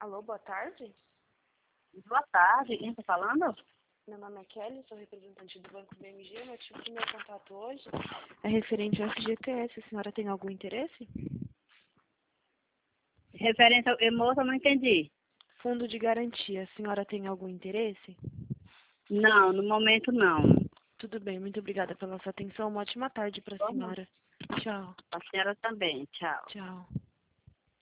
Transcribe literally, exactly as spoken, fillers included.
Alô, boa tarde. Boa tarde, quem está falando? Meu nome é Kelly, sou representante do Banco B M G. O motivo do meu contato hoje é referente ao F G T S. A senhora tem algum interesse? Referente ao... Eu, moça, não entendi. Fundo de garantia. A senhora tem algum interesse? Não, no momento não. Tudo bem, muito obrigada pela sua atenção. Uma ótima tarde para a senhora. Tchau. A senhora também, tchau. Tchau.